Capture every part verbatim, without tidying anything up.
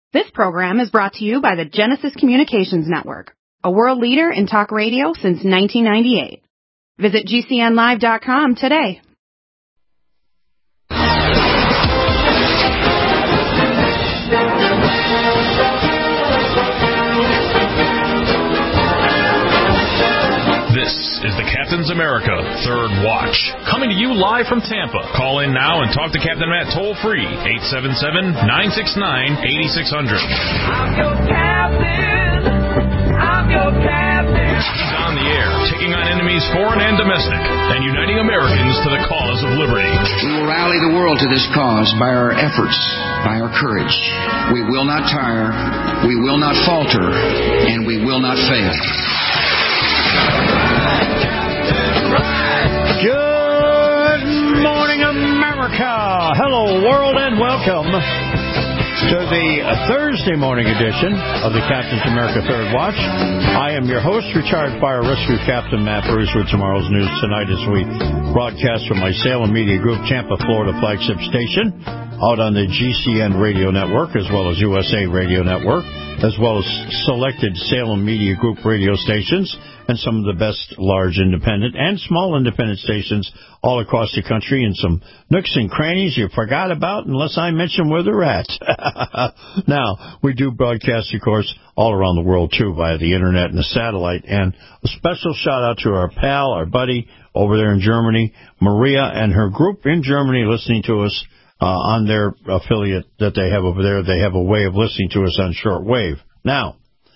This program is brought to you by the Genesis Communications Network, a world leader in talk radio since nineteen ninety-eight. Visit G C N live dot com today. This is the Captain's America Third Watch, coming to you live from Tampa. Call in now and talk to Captain Matt toll-free, eight seven seven, nine six nine, eight six zero zero. I'm your captain. I'm your captain. He's on the air, taking on enemies foreign and domestic, and uniting Americans to the cause of liberty. We will rally the world to this cause by our efforts, by our courage. We will not tire, we will not falter, and we will not fail. Good morning, America. Hello, world, and welcome to the Thursday morning edition of the Captain's America Third Watch. I am your host, retired Fire Rescue Captain Matt Bruce, with tomorrow's news tonight as we broadcast from my Salem Media Group, Tampa, Florida flagship station, out on the G C N Radio Network, as well as U S A Radio Network, as well as selected Salem Media Group radio stations, and some of the best large independent and small independent stations all across the country, and some nooks and crannies you forgot about unless I mention where they're at. Now, we do broadcast, of course, all around the world, too, via the Internet and the satellite. And a special shout-out to our pal, our buddy over there in Germany, Maria, and her group in Germany listening to us uh, on their affiliate that they have over there. They have a way of listening to us on shortwave. Now,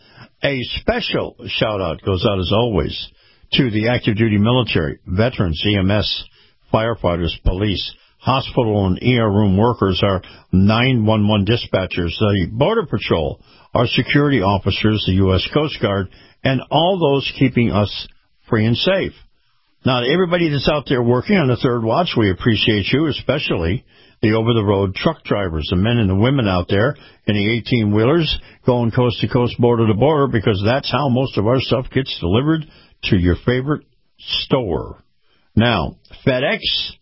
a special shout-out goes out, as always, to the active duty military, veterans, E M S, firefighters, police, hospital and E R room workers, our nine one one dispatchers, the Border Patrol, our security officers, the U S Coast Guard, and all those keeping us free and safe. Now, to everybody that's out there working on the Third Watch, we appreciate you, especially the over-the-road truck drivers, the men and the women out there in the eighteen-wheelers going coast to coast, border to border, because that's how most of our stuff gets delivered to your favorite store. Now, FedEx,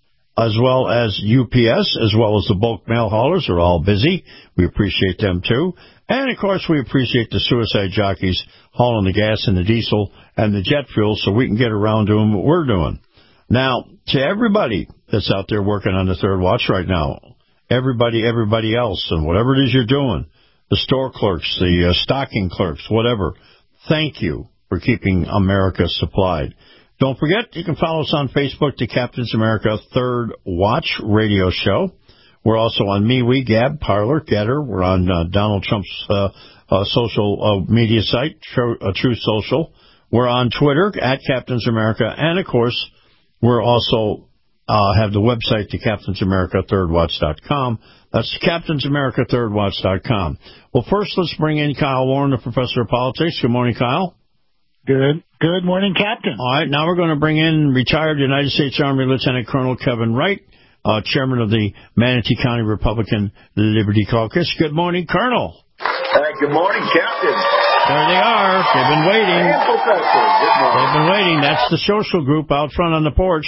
as well as U P S, as well as the bulk mail haulers, are all busy. We appreciate them, too. And, of course, we appreciate the suicide jockeys hauling the gas and the diesel and the jet fuel so we can get around doing what we're doing. Now, to everybody that's out there working on the Third Watch right now, everybody, everybody else, and whatever it is you're doing, the store clerks, the uh, stocking clerks, whatever, thank you for keeping America supplied. Don't forget, you can follow us on Facebook, the Captain's America Third Watch Radio Show. We're also on MeWe, Gab, Parler, Getter. We're on uh, Donald Trump's uh, uh, social uh, media site, True, uh, True Social. We're on Twitter, at Captain's America, and, of course, we're also uh, have the website, the Captain's America Third Watch dot com. That's Captain's America Third Watch dot com. Well, first, let's bring in Kyle Warren, the professor of politics. Good morning, Kyle. Good. Good morning, Captain. All right, now we're going to bring in retired United States Army Lieutenant Colonel Kevin Wright, uh, chairman of the Manatee County Republican Liberty Caucus. Good morning, Colonel. Hey, good morning, Captain. There they are. They've been waiting. Hey, Professor. Good morning. They've been waiting. That's the social group out front on the porch.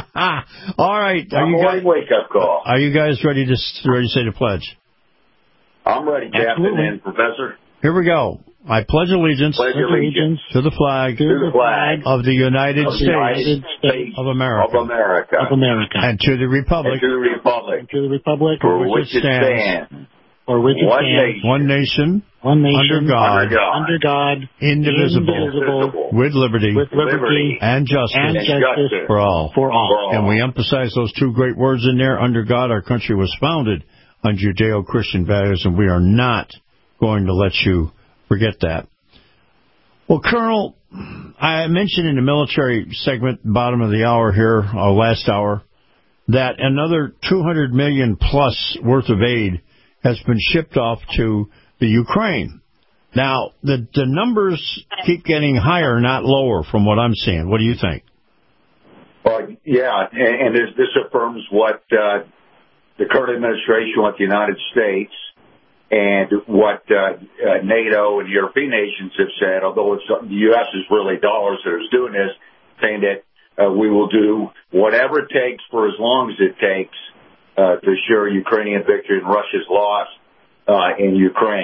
All right. Are you guys, wake-up call. Are you guys ready to ready to say the pledge? I'm ready, Captain Absolutely. and Professor. Here we go. I pledge allegiance, Pledge allegiance to the flag, to the flag of the United, of the States, United States of America, of America, of America, and to the republic, and to the republic, and to the republic for which it stands, for which it one stands, nation, one nation, one nation, under God, under God, under God, indivisible, indivisible, with liberty, with liberty and justice, and justice for all. For all. For all. And we emphasize those two great words in there. Under God, our country was founded on Judeo-Christian values, and we are not going to let you forget that. Well, Colonel, I mentioned in the military segment, bottom of the hour here, or last hour, that another two hundred million dollars plus worth of aid has been shipped off to the Ukraine. Now, the, the numbers keep getting higher, not lower, from what I'm seeing. What do you think? Well, yeah, and, and this, this affirms what uh, the current administration, what the United States, and what uh, uh, NATO and European nations have said, although it's, the U S is really dollars that is doing this, saying that uh, we will do whatever it takes for as long as it takes uh, to assure Ukrainian victory and Russia's loss uh, in Ukraine.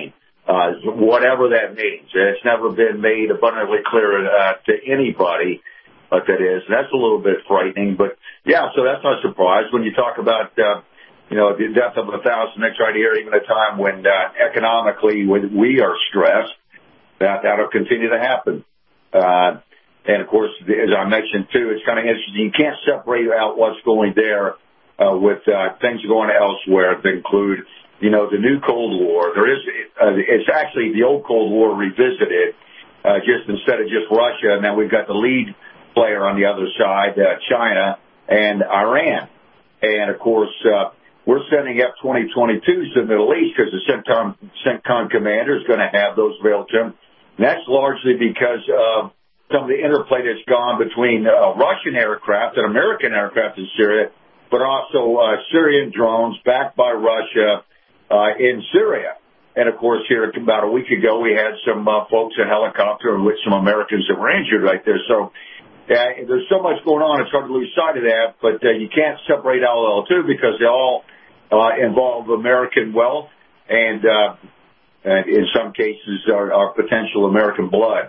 uh, whatever that means. It's never been made abundantly clear uh, to anybody what that is. And that's a little bit frightening. But, yeah, so that's not a surprise. When you talk about, uh, you know, the death of a thousand nicks right here, even at a time when uh, economically when we are stressed, that that'll continue to happen. Uh, and, of course, as I mentioned, too, it's kind of interesting. You can't separate out what's going there uh, with uh, things going elsewhere that include, you know, the new Cold War. There is, uh, it's actually the old Cold War revisited, uh, just instead of just Russia. And then we've got the lead player on the other side, uh, China and Iran. And, of course, uh, we're sending F twenty twenty-twos to the Middle East because the CENTCOM, CENTCOM commander is going to have those available to him. And that's largely because of some of the interplay that's gone between uh, Russian aircraft and American aircraft in Syria, but also uh, Syrian drones backed by Russia uh, in Syria. And, of course, here about a week ago, we had some uh, folks in helicopter with some Americans that were injured right there. So uh, there's so much going on, it's hard to lose sight of that, but uh, you can't separate all of the two because they all uh, involve American wealth and, uh, and in some cases, are, are potential American blood.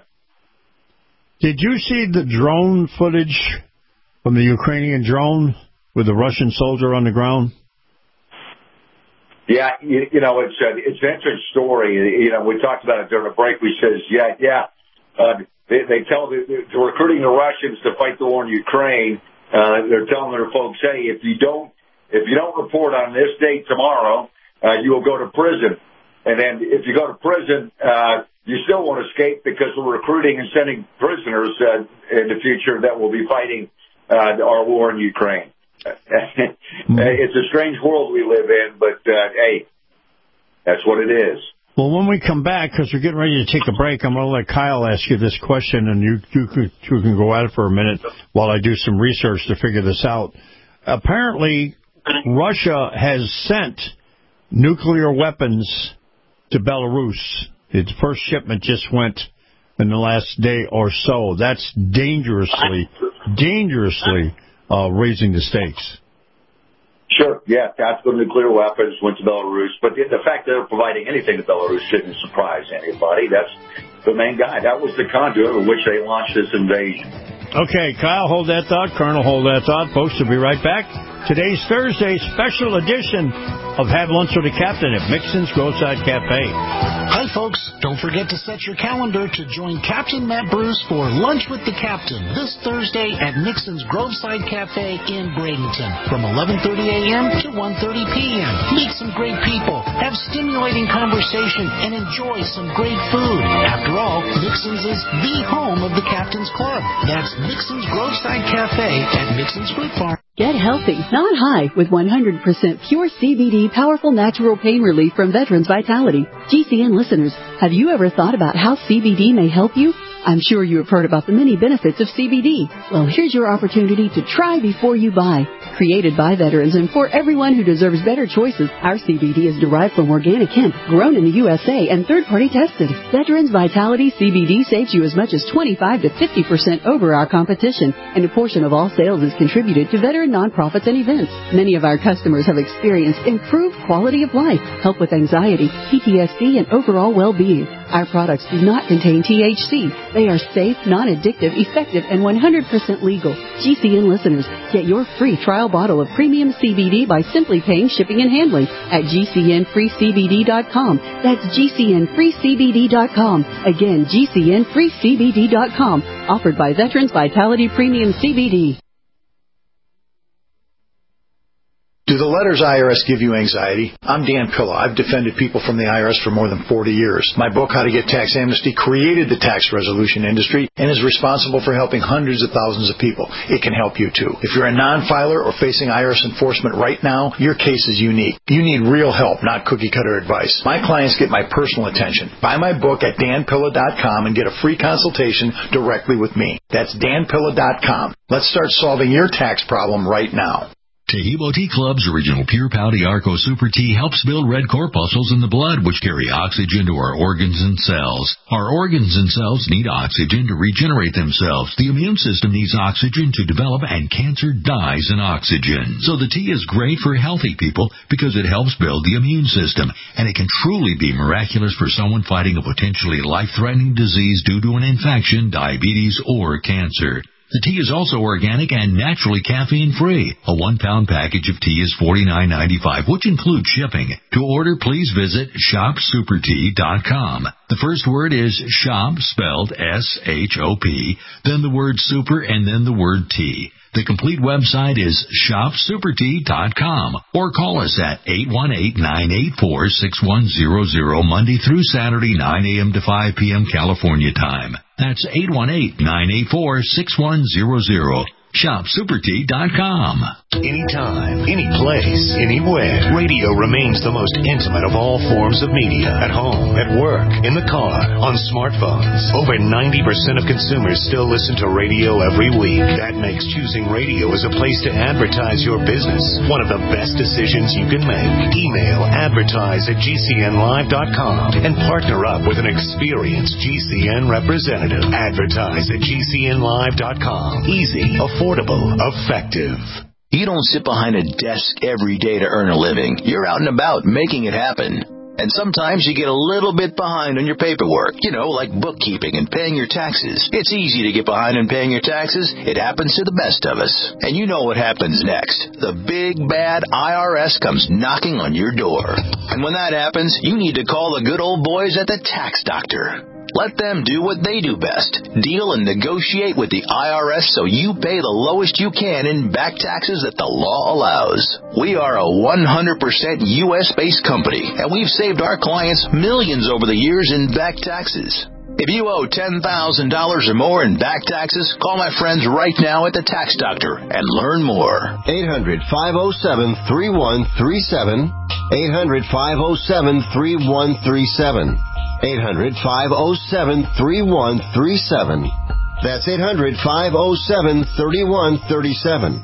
Did you see the drone footage from the Ukrainian drone with the Russian soldier on the ground? Yeah, you, you know, it's a, it's an interesting story. You know, we talked about it during the break. We says, yeah, yeah, uh, they, they tell the, they're recruiting the Russians to fight the war in Ukraine. Uh, they're telling their folks, hey, if you don't, if you don't report on this date tomorrow, uh, you will go to prison. And then if you go to prison, uh, you still won't escape because we're recruiting and sending prisoners uh, in the future that will be fighting uh, our war in Ukraine. It's a strange world we live in, but, uh, hey, that's what it is. Well, when we come back, because we're getting ready to take a break, I'm going to let Kyle ask you this question, and you, you, can, you can go at it for a minute while I do some research to figure this out. Apparently, Russia has sent nuclear weapons to Belarus. Its first shipment just went in the last day or so. That's dangerously, dangerously uh, raising the stakes. Sure, yeah, tactical nuclear weapons went to Belarus, but the, the fact that they're providing anything to Belarus shouldn't surprise anybody. That's the main guy. That was the conduit with which they launched this invasion. Okay, Kyle, hold that thought. Colonel, hold that thought. Folks, we'll be right back. Today's Thursday special edition of Have Lunch with the Captain at Mixon's Groveside Cafe. Hi, folks. Don't forget to set your calendar to join Captain Matt Bruce for Lunch with the Captain this Thursday at Mixon's Groveside Cafe in Bradenton from eleven thirty a.m. to one thirty p.m. Meet some great people, have stimulating conversation, and enjoy some great food. After all, Mixon's is the home of the Captain's Club. That's Mixon's Groveside Cafe at Mixon's Fruit Farm. Get healthy, not high, with one hundred percent pure C B D powerful natural pain relief from Veterans Vitality. G C N listeners, have you ever thought about how C B D may help you? I'm sure you have heard about the many benefits of C B D. Well, here's your opportunity to try before you buy. Created by veterans and for everyone who deserves better choices, our C B D is derived from organic hemp, grown in the U S A, and third-party tested. Veterans Vitality C B D saves you as much as twenty-five to fifty percent over our competition, and a portion of all sales is contributed to veteran nonprofits and events. Many of our customers have experienced improved quality of life, help with anxiety, P T S D, and overall well-being. Our products do not contain T H C. They are safe, non-addictive, effective, and one hundred percent legal. G C N listeners, get your free trial bottle of premium C B D by simply paying shipping and handling at G C N free C B D dot com. That's G C N free C B D dot com. Again, G C N free C B D dot com. Offered by Veterans Vitality Premium C B D. Do the letters I R S give you anxiety? I'm Dan Pilla. I've defended people from the I R S for more than forty years. My book, How to Get Tax Amnesty, created the tax resolution industry and is responsible for helping hundreds of thousands of people. It can help you, too. If you're a non-filer or facing I R S enforcement right now, your case is unique. You need real help, not cookie-cutter advice. My clients get my personal attention. Buy my book at dan pilla dot com and get a free consultation directly with me. That's dan pilla dot com. Let's start solving your tax problem right now. Tahibo Tea Club's original Pure Pouty Arco Super Tea helps build red corpuscles in the blood, which carry oxygen to our organs and cells. Our organs and cells need oxygen to regenerate themselves. The immune system needs oxygen to develop, and cancer dies in oxygen. So the tea is great for healthy people because it helps build the immune system, and it can truly be miraculous for someone fighting a potentially life-threatening disease due to an infection, diabetes, or cancer. The tea is also organic and naturally caffeine-free. A one-pound package of tea is forty-nine ninety-five, which includes shipping. To order, please visit shop super tea dot com. The first word is shop, spelled S H O P, then the word super, and then the word tea. The complete website is shop super tea dot com, or call us at eight one eight, nine eight four, six one zero zero Monday through Saturday, nine a.m. to five p.m. California time. That's eight one eight, nine eight four, six one zero zero. shop super tea dot com. Anytime, any place, anywhere, radio remains the most intimate of all forms of media. At home, at work, in the car, on smartphones. Over ninety percent of consumers still listen to radio every week. That makes choosing radio as a place to advertise your business one of the best decisions you can make. Email advertise at G C N live dot com and partner up with an experienced G C N representative. Advertise at G C N live dot com. Easy, affordable, effective. You don't sit behind a desk every day to earn a living. You're out and about making it happen. And sometimes you get a little bit behind on your paperwork, you know, like bookkeeping and paying your taxes. It's easy to get behind on paying your taxes. It happens to the best of us. And you know what happens next. The big, bad I R S comes knocking on your door. And when that happens, you need to call the good old boys at the Tax Doctor. Let them do what they do best. Deal and negotiate with the I R S so you pay the lowest you can in back taxes that the law allows. We are a one hundred percent U S-based company, and we've saved our clients millions over the years in back taxes. If you owe ten thousand dollars or more in back taxes, call my friends right now at the Tax Doctor and learn more. eight hundred, five oh seven, three one three seven. eight hundred, five oh seven, three one three seven. eight hundred, five oh seven, three one three seven. That's eight hundred, five oh seven, three one three seven.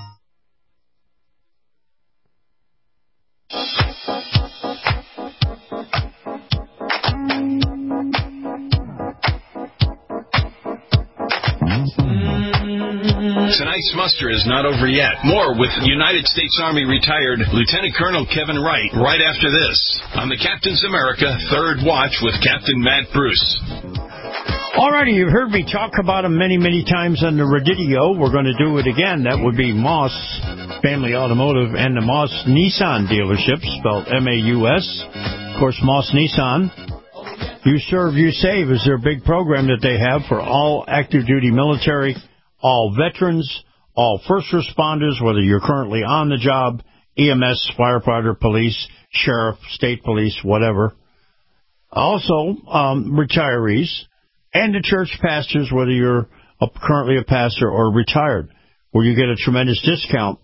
Tonight's muster is not over yet. More with United States Army retired Lieutenant Colonel Kevin Wright right after this on the Captain's America Third Watch with Captain Matt Bruce. Alrighty, you've heard me talk about him many, many times on the radio. We're going to do it again. That would be Moss Family Automotive and the Moss Nissan dealership, spelled M A U S. Of course, Moss Nissan. You Serve, You Save is their big program that they have for all active duty military, all veterans, all first responders, whether you're currently on the job, E M S, firefighter, police, sheriff, state police, whatever. Also, um, retirees and the church pastors, whether you're a, currently a pastor or retired, where you get a tremendous discount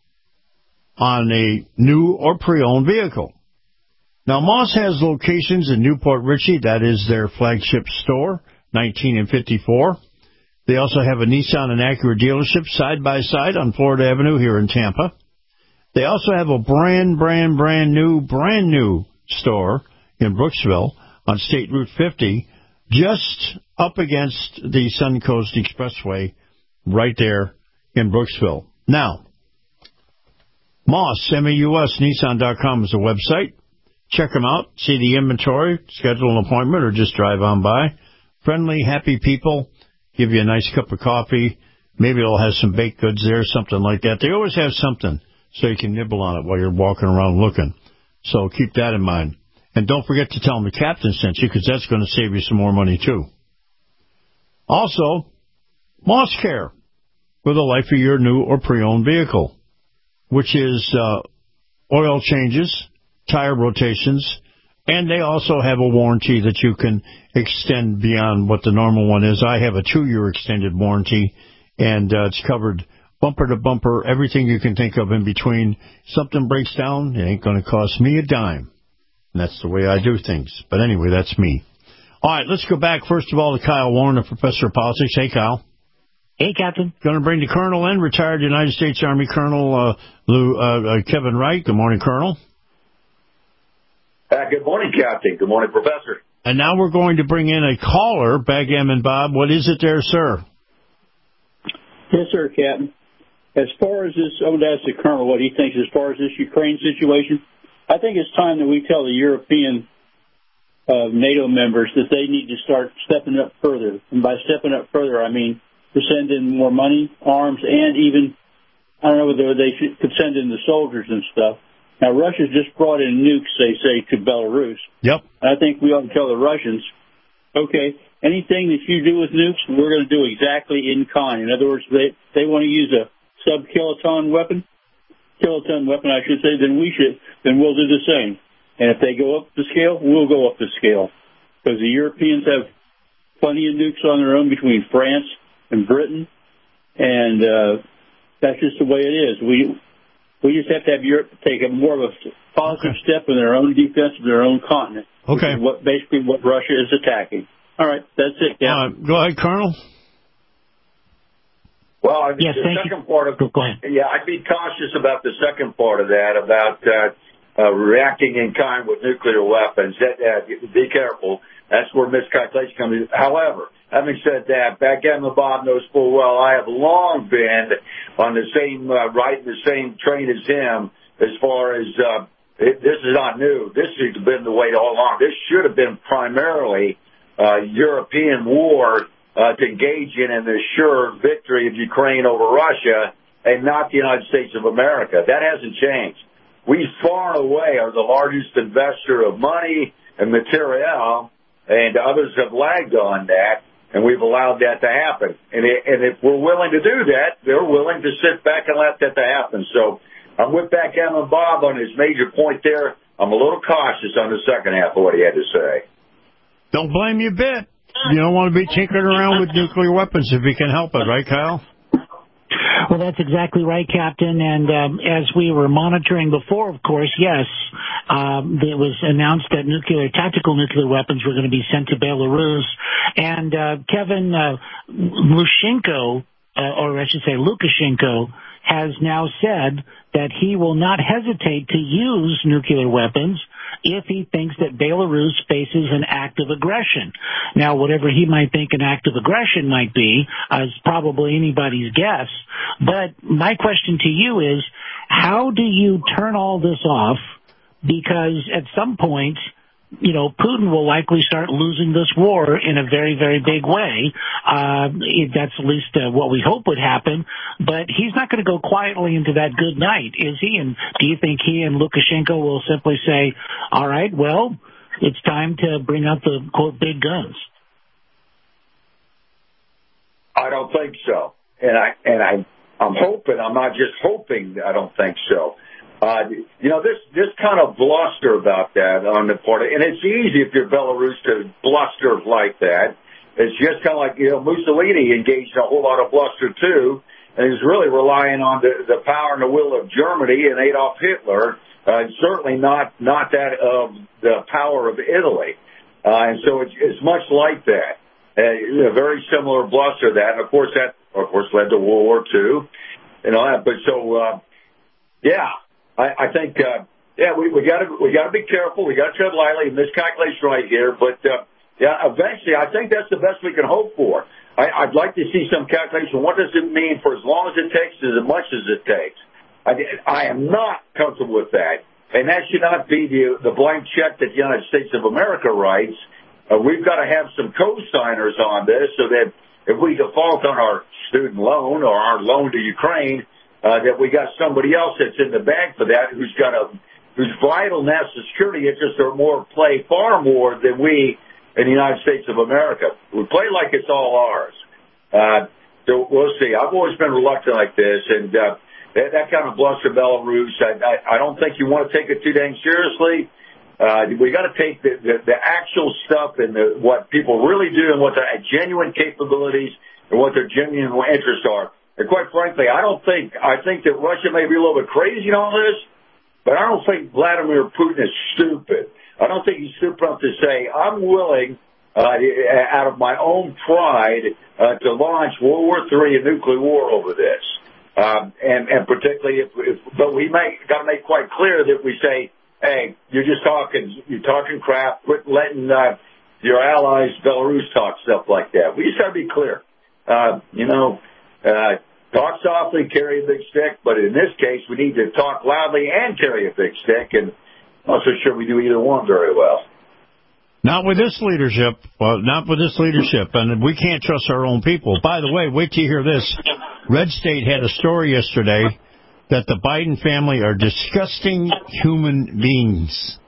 on a new or pre-owned vehicle. Now, Moss has locations in Newport Richey. That is their flagship store, nineteen and fifty-four. They also have a Nissan and Acura dealership side by side on Florida Avenue here in Tampa. They also have a brand, brand, brand new, brand new store in Brooksville on State Route fifty, just up against the Suncoast Expressway right there in Brooksville. Now, Moss, M A U S, Nissan dot com is the website. Check them out, see the inventory, schedule an appointment, or just drive on by. Friendly, happy people. Give you a nice cup of coffee. Maybe it'll have some baked goods there, something like that. They always have something so you can nibble on it while you're walking around looking. So keep that in mind. And don't forget to tell them the captain sent you, because that's going to save you some more money, too. Also, Moss Care, for the life of your new or pre-owned vehicle, which is uh, oil changes, tire rotations, and they also have a warranty that you can extend beyond what the normal one is. I have a two-year extended warranty, and uh, it's covered bumper to bumper, everything you can think of in between. Something breaks down, it ain't going to cost me a dime. And that's the way I do things. But anyway, that's me. All right, let's go back, first of all, to Kyle Warren, the professor of politics. Hey, Kyle. Hey, Captain. Going to bring the Colonel in, retired United States Army Colonel uh, Lou, uh, uh, Kevin Wright. Good morning, Colonel. Uh, good morning, Captain. Good morning, Professor. And now we're going to bring in a caller, Backgammon Bob. What is it there, sir? Yes, sir, Captain. As far as this, I would ask the Colonel what he thinks as far as this Ukraine situation. I think it's time that we tell the European uh, NATO members that they need to start stepping up further. And by stepping up further, I mean to send in more money, arms, and even, I don't know whether they should, could send in the soldiers and stuff. Now, Russia's just brought in nukes, they say, to Belarus. Yep. And I think we ought to tell the Russians, okay, anything that you do with nukes, we're going to do exactly in kind. In other words, they, they want to use a sub-kiloton weapon, kiloton weapon, I should say, then we should, then we'll do the same. And if they go up the scale, we'll go up the scale. Because the Europeans have plenty of nukes on their own between France and Britain, and uh, that's just the way it is. We we just have to have Europe take a more of a positive okay. step in their own defense of their own continent. Okay. Which is what basically what Russia is attacking. All right, that's it. Yeah. Uh, go ahead, Colonel. Well, yes, the thank second you. part of go ahead. Yeah, I'd be cautious about the second part of that, about uh, uh, reacting in kind with nuclear weapons. That, uh, be careful. That's where miscalculation comes in. However, having said that, Backgammon Bob knows full well I have long been on the same uh, riding the same train as him as far as uh, it, this is not new. This has been the way all along. This should have been primarily uh, European war uh, to engage in an assured victory of Ukraine over Russia, and not the United States of America. That hasn't changed. We far and away are the largest investor of money and material, and others have lagged on that, and we've allowed that to happen. And, it, and if we're willing to do that, they're willing to sit back and let that to happen. So I'm with Backgammon Bob on his major point there. I'm a little cautious on the second half of what he had to say. Don't blame you a bit. You don't want to be tinkering around with nuclear weapons if you can help it, right, Kyle? Well, that's exactly right, Captain. And um, as we were monitoring before, of course, yes, um, it was announced that nuclear, tactical nuclear weapons were going to be sent to Belarus. And uh, Kevin uh, Lushenko, uh, or I should say Lukashenko, has now said that he will not hesitate to use nuclear weapons if he thinks that Belarus faces an act of aggression. Now, whatever he might think an act of aggression might be is probably anybody's guess. But my question to you is, how do you turn all this off? Because at some point, you know, Putin will likely start losing this war in a very, very big way. Uh, that's at least uh, what we hope would happen. But he's not going to go quietly into that good night, is he? And do you think he and Lukashenko will simply say, all right, well, it's time to bring out the, quote, big guns? I don't think so. And, I, and I, I'm hoping, I'm not just hoping, I don't think so. Uh, you know, this, this kind of bluster about that on the part of, and it's easy if you're Belarus to bluster like that. It's just kind of like, you know, Mussolini engaged in a whole lot of bluster too, and he's really relying on the, the power and the will of Germany and Adolf Hitler, uh, certainly not, not that of the power of Italy. Uh, and so it's, it's much like that. Uh, a very similar bluster that, and of course that, of course, led to World War Two and all that. But so, uh, yeah. I, I think, uh, yeah, we, we gotta, we gotta be careful. We gotta tread lightly. Miscalculation right here. But, uh, yeah, eventually I think that's the best we can hope for. I, I'd like to see some calculation. What does it mean for as long as it takes, as much as it takes? I, I am not comfortable with that. And that should not be the, the blank check that the United States of America writes. Uh, we've got to have some co-signers on this so that if we default on our student loan or our loan to Ukraine, Uh, that we got somebody else that's in the bag for that, who's got a, whose vital national security interests are more play far more than we in the United States of America. We play like it's all ours. Uh, so we'll see. I've always been reluctant like this, and uh, that, that kind of bluster Belarus, I, I, I don't think you want to take it too dang seriously. Uh, we got to take the, the, the actual stuff and the, what people really do and what their genuine capabilities and what their genuine interests are. And quite frankly, I don't think, I think that Russia may be a little bit crazy on this, but I don't think Vladimir Putin is stupid. I don't think he's stupid enough to say, I'm willing, uh, out of my own pride uh, to launch World War Three, a nuclear war over this. Um, and, and particularly if, if but we make, got to make quite clear that we say, hey, you're just talking, you're talking crap, quit letting uh, your allies, Belarus, talk stuff like that. We just got to be clear. Uh, you know, uh, talk softly, carry a big stick, but in this case, we need to talk loudly and carry a big stick, and I'm not so sure we do either one very well. Not with this leadership. Well, not with this leadership, and we can't trust our own people. By the way, wait till you hear this. Red State had a story yesterday that the Biden family are disgusting human beings.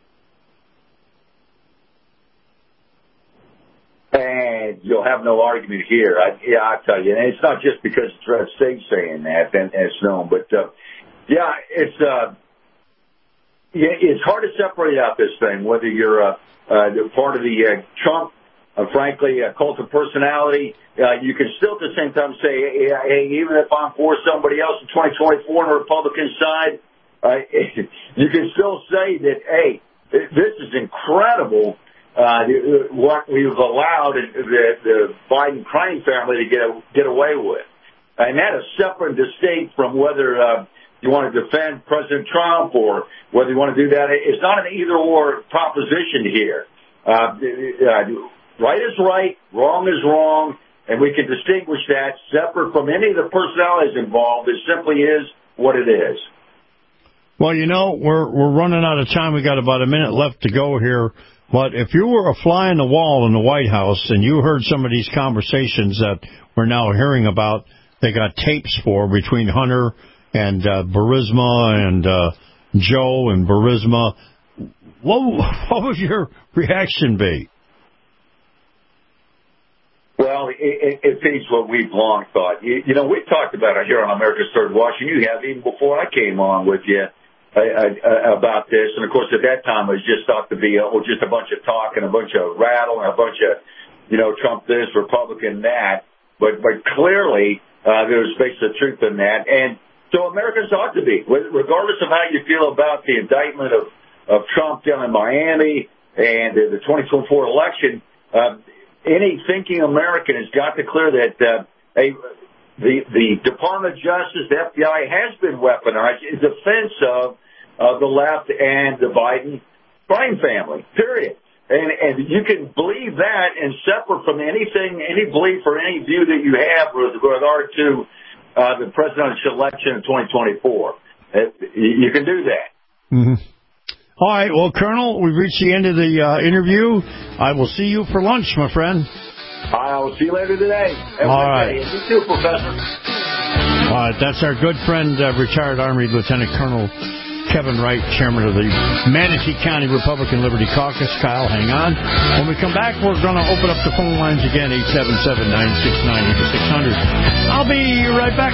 And you'll have no argument here. I, yeah, I tell you, and it's not just because it's Red State saying that, and, and it's known, but uh, yeah, it's uh, yeah, it's hard to separate out this thing. Whether you're uh, uh, part of the uh, Trump, uh, frankly, uh, cult of personality, uh, you can still at the same time say, hey, hey, even if I'm for somebody else in twenty twenty-four on the Republican side, uh, you can still say that, hey, this is incredible. Uh, what we've allowed the, the Biden crime family to get get away with, and that is separate and distinct from whether uh, you want to defend President Trump or whether you want to do that. It's not an either-or proposition here. Uh, uh, right is right, wrong is wrong, and we can distinguish that separate from any of the personalities involved. It simply is what it is. Well, you know, we're we're running out of time. We got about a minute left to go here. But if you were a fly on the wall in the White House and you heard some of these conversations that we're now hearing about, they got tapes for between Hunter and uh, Burisma and uh, Joe and Burisma, what, what would your reaction be? Well, it, it feeds what we've long thought. You, you know, we've talked about it here on America's Third Watch, and you have even before I came on with you. Uh, uh, about this, and of course at that time it was just thought to be a, oh, just a bunch of talk and a bunch of rattle and a bunch of, you know, Trump this, Republican that, but but clearly uh, there was space of truth in that, and so Americans ought to be, regardless of how you feel about the indictment of, of Trump down in Miami and the twenty twenty-four election, uh, any thinking American has got to clear that uh, a the the Department of Justice, the F B I, has been weaponized in defense of of the left and the Biden crime family, period. And and you can believe that and separate from anything, any belief or any view that you have with regard to uh, the presidential election in twenty twenty-four. You can do that. Mm-hmm. All right. Well, Colonel, we've reached the end of the uh, interview. I will see you for lunch, my friend. I will see you later today. Have All right. Day. You too, Professor. All right. That's our good friend, uh, retired Army Lieutenant Colonel Kevin Wright, chairman of the Manatee County Republican Liberty Caucus. Kyle, hang on. When we come back, we're going to open up the phone lines again, eight seven seven, nine six nine, eight six zero zero. I'll be right back.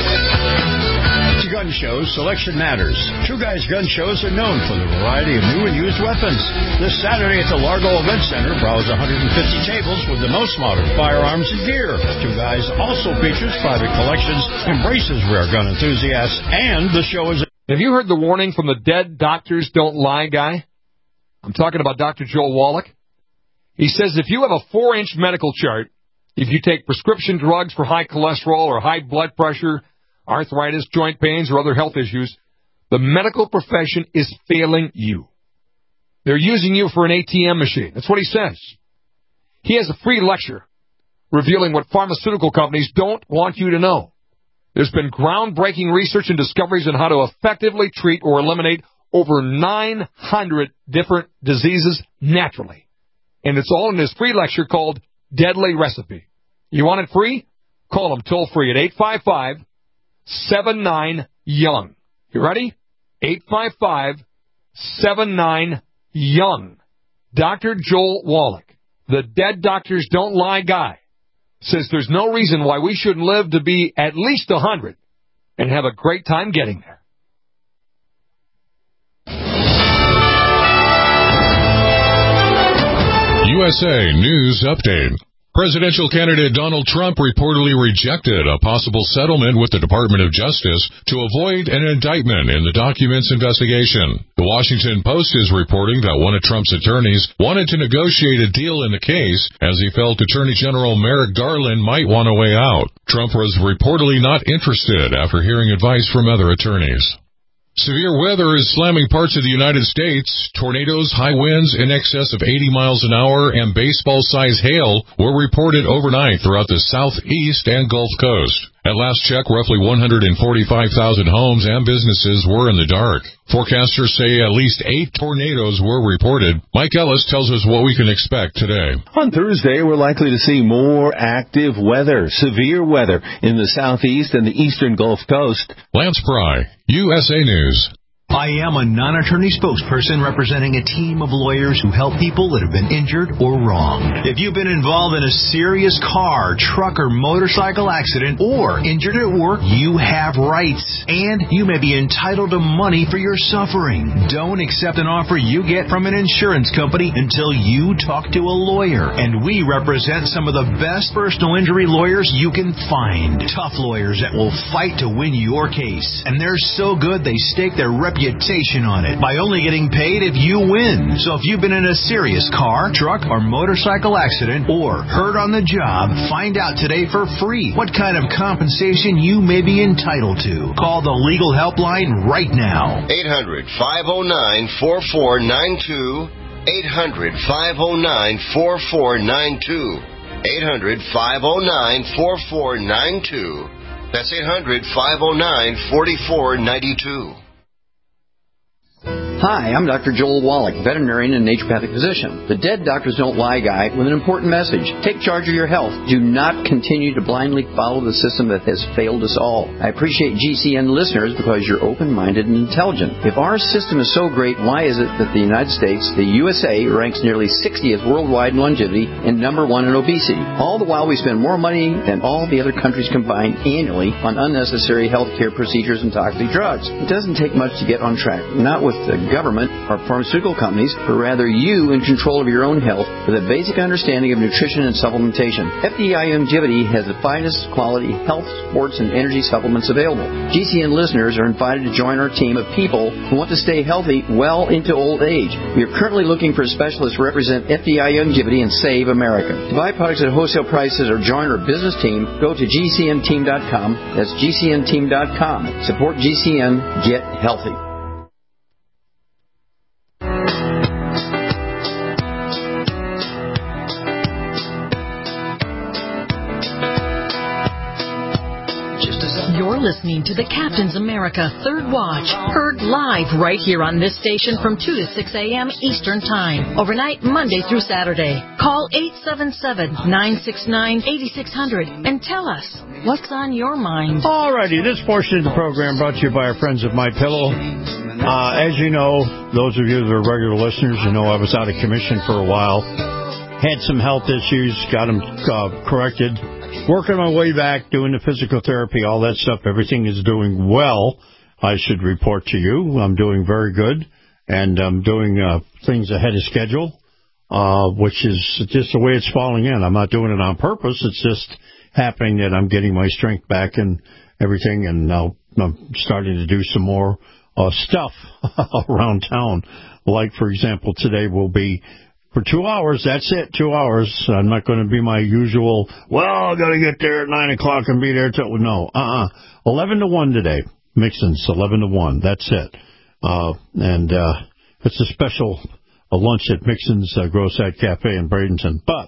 Gun Shows, Selection Matters. Two Guys Gun Shows are known for the variety of new and used weapons. This Saturday at the Largo Event Center, browse one hundred fifty tables with the most modern firearms and gear. Two Guys also features private collections, embraces rare gun enthusiasts, and the show is... Have you heard the warning from the Dead Doctors Don't Lie guy? I'm talking about Doctor Joel Wallach. He says if you have a four-inch medical chart, if you take prescription drugs for high cholesterol or high blood pressure, arthritis, joint pains, or other health issues, the medical profession is failing you. They're using you for an A T M machine. That's what he says. He has a free lecture revealing what pharmaceutical companies don't want you to know. There's been groundbreaking research and discoveries on how to effectively treat or eliminate over nine hundred different diseases naturally. And it's all in this free lecture called Deadly Recipe. You want it free? Call them toll free at eight five five, seven nine, young. You ready? eight five five, seven nine, young. Doctor Joel Wallach, the Dead Doctors Don't Lie guy, says there's no reason why we shouldn't live to be at least one hundred and have a great time getting there. U S A News Update. Presidential candidate Donald Trump reportedly rejected a possible settlement with the Department of Justice to avoid an indictment in the documents investigation. The Washington Post is reporting that one of Trump's attorneys wanted to negotiate a deal in the case as he felt Attorney General Merrick Garland might want a way out. Trump was reportedly not interested after hearing advice from other attorneys. Severe weather is slamming parts of the United States. Tornadoes, high winds in excess of eighty miles an hour, and baseball-sized hail were reported overnight throughout the southeast and Gulf Coast. At last check, roughly one hundred forty-five thousand homes and businesses were in the dark. Forecasters say at least eight tornadoes were reported. Mike Ellis tells us what we can expect today. On Thursday, we're likely to see more active weather, severe weather in the southeast and the eastern Gulf Coast. Lance Pry, U S A News. I am a non-attorney spokesperson representing a team of lawyers who help people that have been injured or wronged. If you've been involved in a serious car, truck, or motorcycle accident or injured at work, you have rights, and you may be entitled to money for your suffering. Don't accept an offer you get from an insurance company until you talk to a lawyer, and we represent some of the best personal injury lawyers you can find. Tough lawyers that will fight to win your case, and they're so good they stake their reputation reputation on it by only getting paid if you win. So if you've been in a serious car, truck, or motorcycle accident or hurt on the job, find out today for free what kind of compensation you may be entitled to. Call the legal helpline right now. eight hundred, five oh nine, four four nine two. eight hundred, five oh nine, four four nine two. eight hundred, five oh nine, four four nine two. That's eight hundred, five oh nine, four four nine two. Hi, I'm Doctor Joel Wallach, veterinarian and naturopathic physician. The Dead Doctors Don't Lie guy with an important message. Take charge of your health. Do not continue to blindly follow the system that has failed us all. I appreciate G C N listeners because you're open-minded and intelligent. If our system is so great, why is it that the United States, the U S A, ranks nearly sixtieth worldwide in longevity and number one in obesity? All the while we spend more money than all the other countries combined annually on unnecessary health care procedures and toxic drugs. It doesn't take much to get on track. Not with the government or pharmaceutical companies, but rather you in control of your own health with a basic understanding of nutrition and supplementation. F D I Longevity has the finest quality health, sports, and energy supplements available. G C N listeners are invited to join our team of people who want to stay healthy well into old age. We are currently looking for specialists to represent F D I Longevity and Save America. To buy products at wholesale prices or join our business team, go to G C N team dot com. That's G C N team dot com. Support G C N. Get healthy. You're listening to the Captain's America Third Watch, heard live right here on this station from two to six a.m. Eastern Time, overnight Monday through Saturday. Call eight seven seven, nine six nine, eight six zero zero and tell us what's on your mind. Alrighty, this portion of the program brought to you by our friends at MyPillow. Uh, as you know, those of you that are regular listeners, you know I was out of commission for a while. Had some health issues, got them uh, corrected. Working my way back, doing the physical therapy, all that stuff. Everything is doing well, I should report to you. I'm doing very good, and I'm doing uh, things ahead of schedule, uh, which is just the way it's falling in. I'm not doing it on purpose. It's just happening that I'm getting my strength back and everything, and now I'm starting to do some more uh, stuff around town. Like, for example, today will be for two hours, that's it, two hours. I'm not going to be my usual, well, I got to get there at nine o'clock and be there till, no, uh-uh. eleven to one today, Mixon's, eleven to one, that's it. Uh, and uh, it's a special a lunch at Mixon's uh, Grosside Cafe in Bradenton. But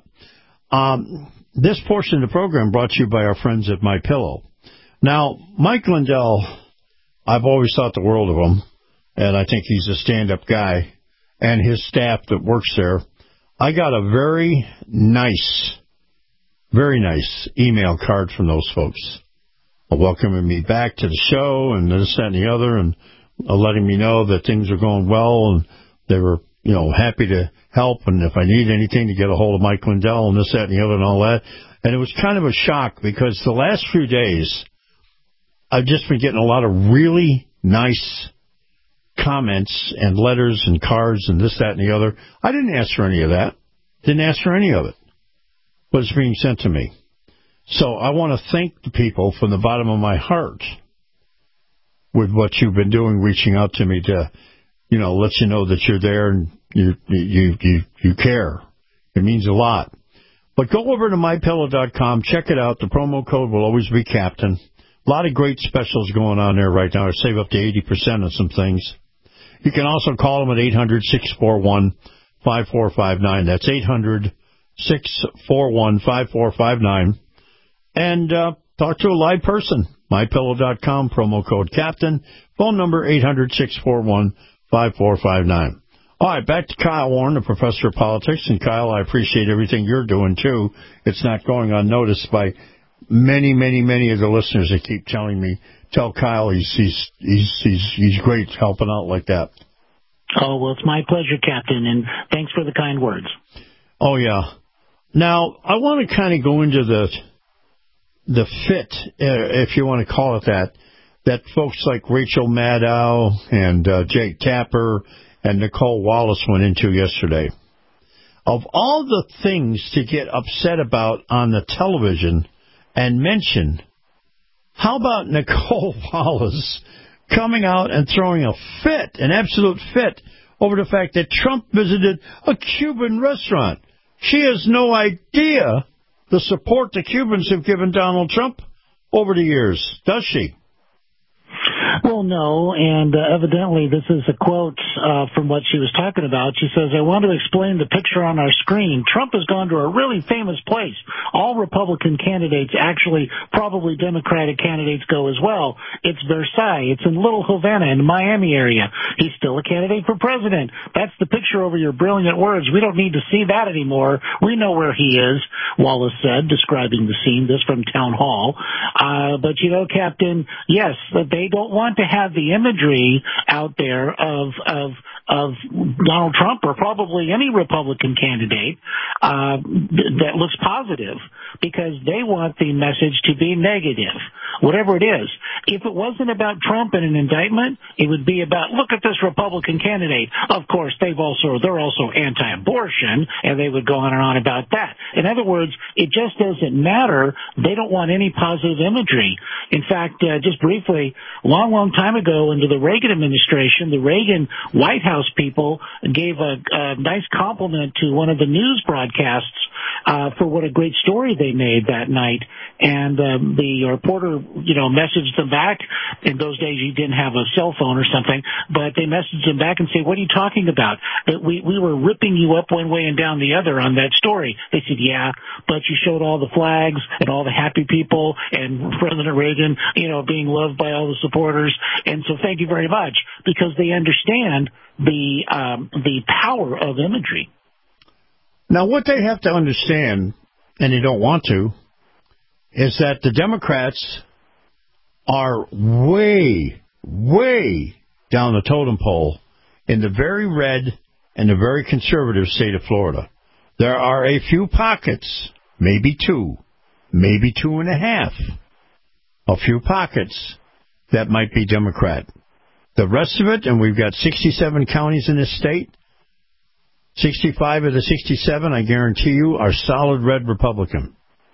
um, this portion of the program brought to you by our friends at MyPillow. Now, Mike Lindell, I've always thought the world of him, and I think he's a stand-up guy, and his staff that works there. I got a very nice, very nice email card from those folks, welcoming me back to the show and this, that, and the other, and letting me know that things are going well, and they were, you know, happy to help, and if I need anything to get a hold of Mike Lindell and this, that, and the other, and all that. And it was kind of a shock because the last few days, I've just been getting a lot of really nice comments and letters and cards and this, that, and the other. I didn't ask for any of that. Didn't ask for any of it. what's being sent to me. So I want to thank the people from the bottom of my heart with what you've been doing, reaching out to me to, you know, let you know that you're there and you you you you care. It means a lot. But go over to my pillow dot com, check it out. The promo code will always be Captain. A lot of great specials going on there right now. Save up to eighty percent on some things. You can also call them at eight hundred, six four one, five four five nine. That's eight hundred, six four one, five four five nine. And uh, talk to a live person. my pillow dot com, promo code Captain. Phone number eight hundred, six four one, five four five nine. All right, back to Kyle Warren, the professor of politics. And, Kyle, I appreciate everything you're doing, too. It's not going unnoticed by many, many, many of the listeners that keep telling me, tell Kyle he's he's he's he's, he's great helping out like that. Oh, well, it's my pleasure, Captain, and thanks for the kind words. Oh, yeah. Now, I want to kind of go into the the fit, uh, if you want to call it that, that folks like Rachel Maddow and uh, Jake Tapper and Nicole Wallace went into yesterday. Of all the things to get upset about on the television and mention, how about Nicole Wallace coming out and throwing a fit, an absolute fit, over the fact that Trump visited a Cuban restaurant? She has no idea the support the Cubans have given Donald Trump over the years, does she? Well, no, and uh, evidently this is a quote uh, from what she was talking about. She says, I want to explain the picture on our screen. Trump has gone to a really famous place. All Republican candidates, actually probably Democratic candidates, go as well. It's Versailles. It's in Little Havana in the Miami area. He's still a candidate for president. That's the picture over your brilliant words. We don't need to see that anymore. We know where he is, Wallace said, describing the scene, this from Town Hall. Uh, but, you know, Captain, yes, they don't want to have the imagery out there of of of Donald Trump or probably any Republican candidate uh, that looks positive, because they want the message to be negative, whatever it is. If it wasn't about Trump and an indictment, it would be about, look at this Republican candidate. Of course, they've also they're also anti-abortion, and they would go on and on about that. In other words, it just doesn't matter. They don't want any positive imagery. In fact, uh, just briefly, a long, long time ago, under the Reagan administration, the Reagan White House people gave a, a nice compliment to one of the news broadcasts uh, for what a great story they made that night. And um, the reporter, you know, messaged them back. In those days, you didn't have a cell phone or something, but they messaged them back and say, what are you talking about? That we, we were ripping you up one way and down the other on that story. They said, yeah, but you showed all the flags and all the happy people and President Reagan, you know, being loved by all the supporters. And so thank you very much, because they understand the um, the power of imagery. Now, what they have to understand, and they don't want to, is that the Democrats are way, way down the totem pole in the very red and the very conservative state of Florida. There are a few pockets, maybe two, maybe two and a half, a few pockets that might be Democrat. The rest of it, and we've got sixty-seven counties in this state, sixty-five of the sixty-seven, I guarantee you, are solid red Republican.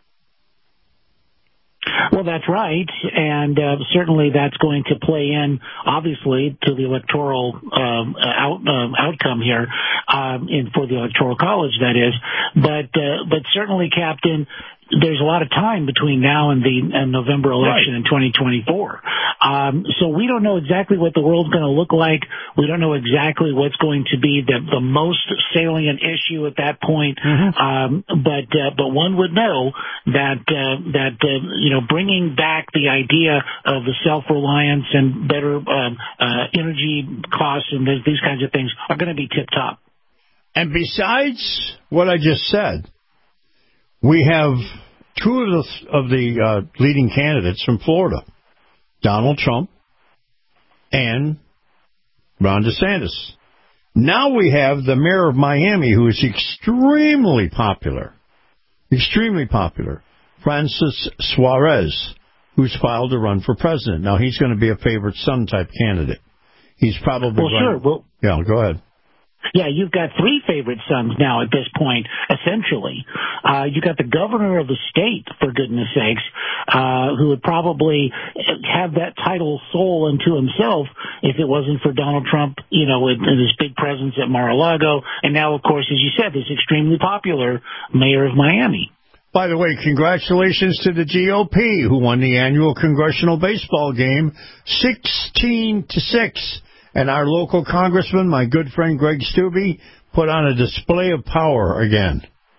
Well, that's right, and uh, certainly that's going to play in, obviously, to the electoral um, out, um, outcome here, um, in, for the Electoral College, that is. But uh, but certainly, Captain, there's a lot of time between now and the and November election right. in twenty twenty-four. Um, so we don't know exactly what the world's going to look like. We don't know exactly what's going to be the, the most salient issue at that point. Mm-hmm. Um, but uh, but one would know that uh, that uh, you know, bringing back the idea of the self-reliance and better um, uh, energy costs and these kinds of things are going to be tip top. And besides what I just said, we have two of the, of the uh, leading candidates from Florida, Donald Trump and Ron DeSantis. Now we have the mayor of Miami, who is extremely popular, extremely popular, Francis Suarez, who's filed to run for president. Now, he's going to be a favorite son type candidate. He's probably well, going sure. Well, yeah, go ahead. Yeah, you've got three favorite sons now at this point, essentially. Uh, you got the governor of the state, for goodness sakes, uh, who would probably have that title sole unto himself if it wasn't for Donald Trump, you know, and his big presence at Mar-a-Lago. And now, of course, as you said, this extremely popular mayor of Miami. By the way, congratulations to the G O P, who won the annual congressional baseball game sixteen to six. And our local congressman, my good friend Greg Steube, put on a display of power again.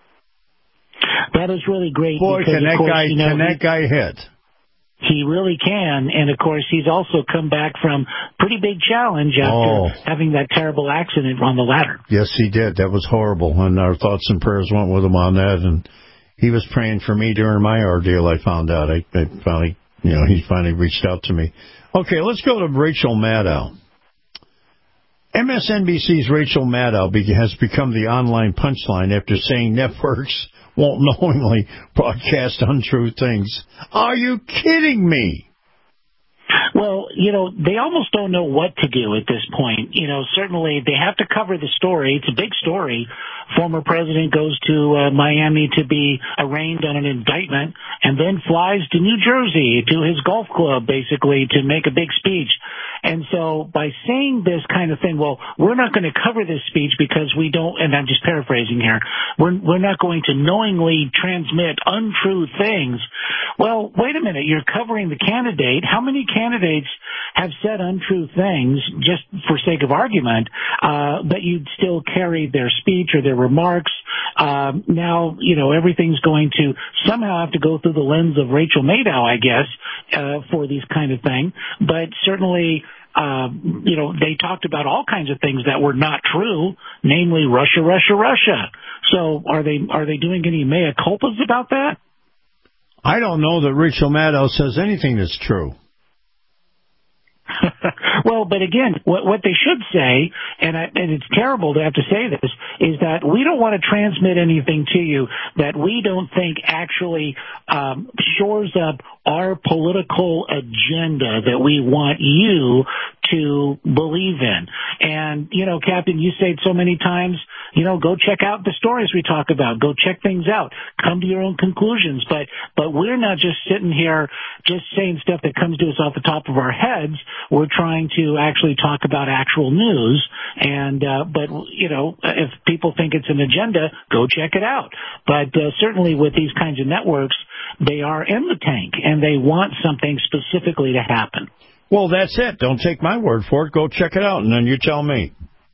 That is really great. Boy, because, can that course, guy you know, can that guy hit. He really can. And, of course, he's also come back from pretty big challenge after oh. having that terrible accident on the ladder. Yes, he did. That was horrible. And our thoughts and prayers went with him on that. And he was praying for me during my ordeal, I found out. I, I finally, you know, he finally reached out to me. Okay, let's go to Rachel Maddow. M S N B C's Rachel Maddow has become the online punchline after saying networks won't knowingly broadcast untrue things. Are you kidding me? Well, you know, they almost don't know what to do at this point. You know, certainly they have to cover the story. It's a big story. Former president goes to uh, Miami to be arraigned on an indictment and then flies to New Jersey to his golf club, basically, to make a big speech. And so by saying this kind of thing, well, we're not going to cover this speech because we don't, and I'm just paraphrasing here, we're, we're not going to knowingly transmit untrue things. Well, wait a minute, you're covering the candidate. How many candidates have said untrue things, just for sake of argument, uh, but you'd still carry their speech or their remarks? Uh, now, you know, everything's going to somehow have to go through the lens of Rachel Maddow, I guess, uh, for these kind of thing. But certainly, uh, you know, they talked about all kinds of things that were not true, namely Russia, Russia, Russia. So are they, are they doing any mea culpas about that? I don't know that Rachel Maddow says anything that's true. Well, but again, what, what they should say, and, I, and it's terrible to have to say this, is that we don't want to transmit anything to you that we don't think actually um, shores up our political agenda that we want you to believe in. And, you know, Captain, you say it so many times, you know, go check out the stories we talk about. Go check things out. Come to your own conclusions. But, but we're not just sitting here just saying stuff that comes to us off the top of our heads. We're trying to actually talk about actual news. And, uh, but, you know, if people think it's an agenda, go check it out. But, uh, certainly with these kinds of networks, they are in the tank and they want something specifically to happen. Well, that's it. Don't take my word for it. Go check it out, and then you tell me.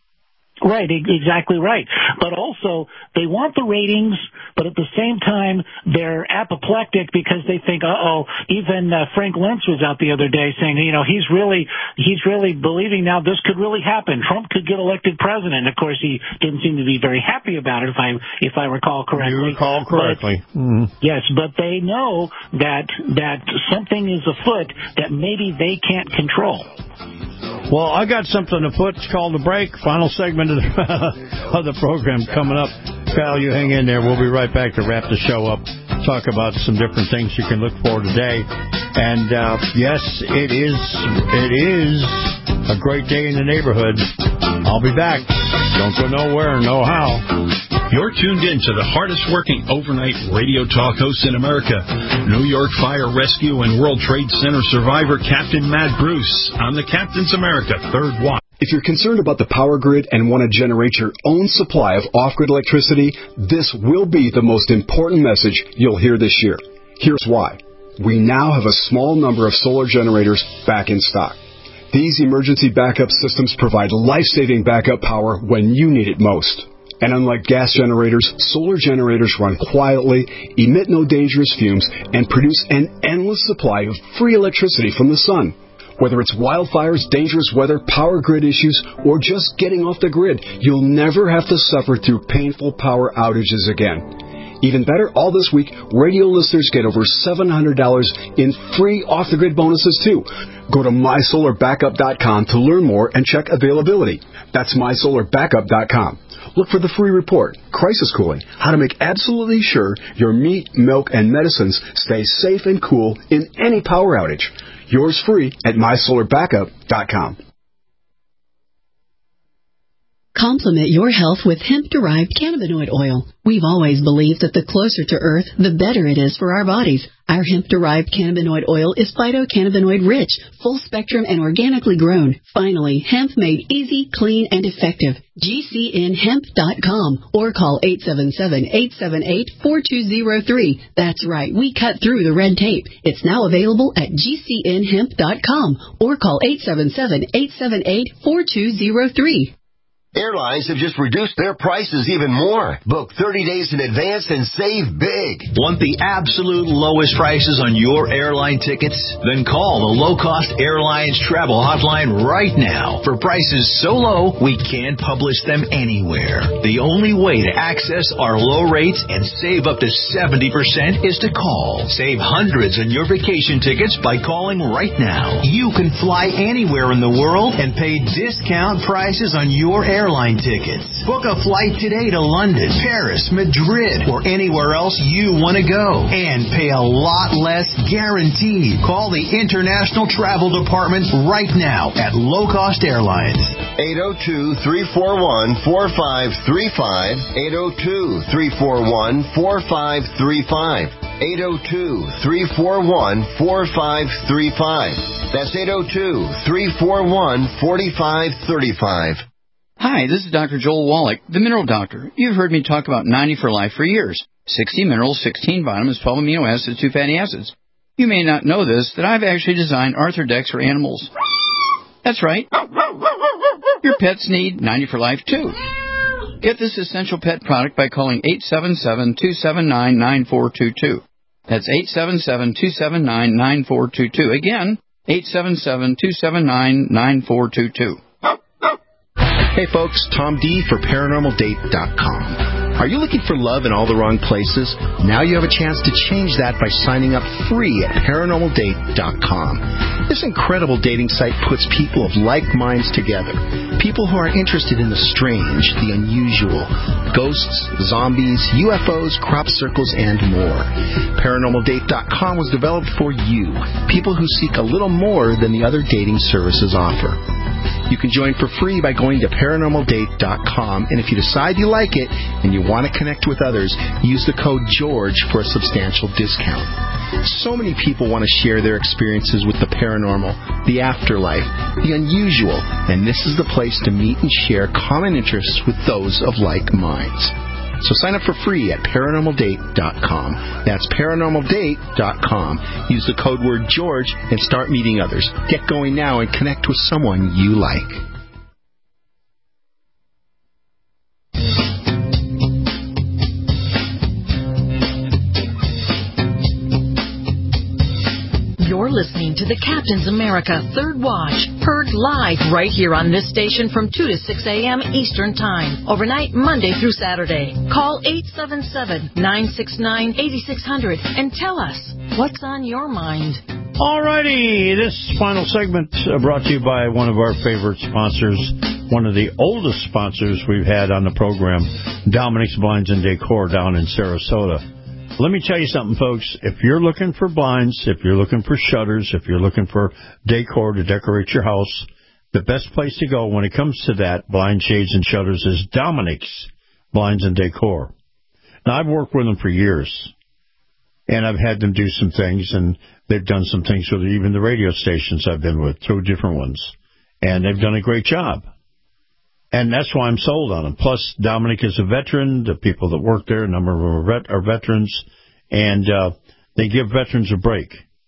Right, exactly right. But also, they want the ratings, but at the same time, they're apoplectic because they think, uh-oh, even uh, Frank Lentz was out the other day saying, you know, he's really he's really believing now this could really happen. Trump could get elected president. Of course, he didn't seem to be very happy about it, if I if I recall correctly. You recall correctly. But, mm-hmm. Yes, but they know that that something is afoot that maybe they can't control. Well, I got something afoot. It's called The Break. Final segment of the, of the program coming up. Pal, you hang in there. We'll be right back to wrap the show up. Talk about some different things you can look for today. And, uh, yes, it is, it is a great day in the neighborhood. I'll be back. Don't go nowhere, no how. You're tuned in to the hardest-working overnight radio talk host in America, New York Fire Rescue and World Trade Center survivor Captain Matt Bruce on the Captain's America Third Watch. If you're concerned about the power grid and want to generate your own supply of off-grid electricity, this will be the most important message you'll hear this year. Here's why. We now have a small number of solar generators back in stock. These emergency backup systems provide life-saving backup power when you need it most. And unlike gas generators, solar generators run quietly, emit no dangerous fumes, and produce an endless supply of free electricity from the sun. Whether it's wildfires, dangerous weather, power grid issues, or just getting off the grid, you'll never have to suffer through painful power outages again. Even better, all this week, radio listeners get over seven hundred dollars in free off-the-grid bonuses, too. Go to my solar backup dot com to learn more and check availability. That's my solar backup dot com. Look for the free report, Crisis Cooling, how to make absolutely sure your meat, milk, and medicines stay safe and cool in any power outage. Yours free at my solar backup dot com. Complement your health with hemp-derived cannabinoid oil. We've always believed that the closer to Earth, the better it is for our bodies. Our hemp-derived cannabinoid oil is phytocannabinoid rich, full spectrum, and organically grown. Finally, hemp made easy, clean, and effective. G C N hemp dot com or call eight seven seven, eight seven eight, four two zero three. That's right, we cut through the red tape. It's now available at G C N hemp dot com or call eight seven seven, eight seven eight, four two zero three. Airlines have just reduced their prices even more. Book thirty days in advance and save big. Want the absolute lowest prices on your airline tickets? Then call the Low Cost Airlines Travel Hotline right now. For prices so low, we can't publish them anywhere. The only way to access our low rates and save up to seventy percent is to call. Save hundreds on your vacation tickets by calling right now. You can fly anywhere in the world and pay discount prices on your airline airline tickets. Book a flight today to London, Paris, Madrid, or anywhere else you want to go and pay a lot less guaranteed. Call the International Travel Department right now at Low Cost Airlines. eight oh two, three four one, four five three five. eight oh two, three four one, four five three five. eight oh two, three four one, four five three five. That's eight oh two, three four one, four five three five. Hi, this is Doctor Joel Wallach, the Mineral Doctor. You've heard me talk about ninety for Life for years. sixty minerals, sixteen vitamins, twelve amino acids, two fatty acids. You may not know this, that I've actually designed Arthrodex for animals. That's right. Your pets need ninety for Life, too. Get this essential pet product by calling eight seven seven, two seven nine, nine four two two. That's eight seven seven, two seven nine, nine four two two. Again, eight seven seven, two seven nine, nine four two two. Hey folks, Tom D for Paranormal Date dot com. Are you looking for love in all the wrong places? Now you have a chance to change that by signing up free at Paranormal Date dot com. This incredible dating site puts people of like minds together. People who are interested in the strange, the unusual, ghosts, zombies, U F Os, crop circles, and more. Paranormal Date dot com was developed for you, people who seek a little more than the other dating services offer. You can join for free by going to Paranormal Date dot com, and if you decide you like it and you want to connect with others, use the code GEORGE for a substantial discount. So many people want to share their experiences with the paranormal, the afterlife, the unusual, and this is the place to meet and share common interests with those of like minds. So sign up for free at Paranormal Date dot com. That's Paranormal Date dot com. Use the code word George and start meeting others. Get going now and connect with someone you like. You're listening to the Captain's America Third Watch, heard live right here on this station from two to six a.m. Eastern Time, overnight Monday through Saturday. Call eight seven seven, nine six nine, eight six zero zero and tell us what's on your mind. All righty, this final segment uh, brought to you by one of our favorite sponsors, one of the oldest sponsors we've had on the program, Dominic's Blinds and Decor down in Sarasota. Let me tell you something, folks. If you're looking for blinds, if you're looking for shutters, if you're looking for decor to decorate your house, the best place to go when it comes to that, blind shades and shutters, is Dominic's Blinds and Decor. Now, I've worked with them for years, and I've had them do some things, and they've done some things with even the radio stations I've been with, through different ones, and they've done a great job. And that's why I'm sold on them. Plus, Dominic is a veteran. The people that work there, a number of them are, vet- are veterans. And uh, they give veterans a break.